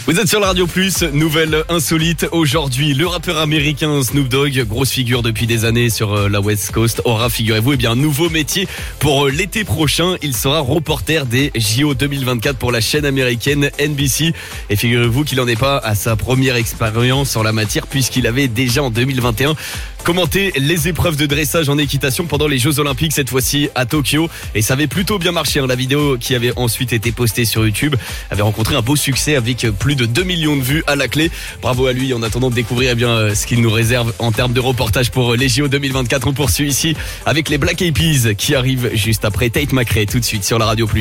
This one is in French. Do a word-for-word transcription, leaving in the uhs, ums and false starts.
Vous êtes sur la Radio Plus, nouvelle insolite aujourd'hui. Le rappeur américain Snoop Dogg, grosse figure depuis des années sur la West Coast, aura, figurez-vous, eh bien, un nouveau métier pour l'été prochain. Il sera reporter des J O deux mille vingt-quatre pour la chaîne américaine N B C. Et figurez-vous qu'il n'en est pas à sa première expérience en la matière, puisqu'il avait déjà en deux mille vingt et un commenté les épreuves de dressage en équitation pendant les Jeux Olympiques, cette fois-ci à Tokyo. Et ça avait plutôt bien marché. Hein. La vidéo qui avait ensuite été postée sur YouTube avait rencontré un beau succès avec plus de deux millions de vues à la clé. Bravo à lui. En attendant de découvrir eh bien, ce qu'il nous réserve en termes de reportage pour les J O deux mille vingt-quatre, on poursuit ici avec les Black Eyed Peas qui arrivent juste après Tate McRae tout de suite sur la Radio Plus.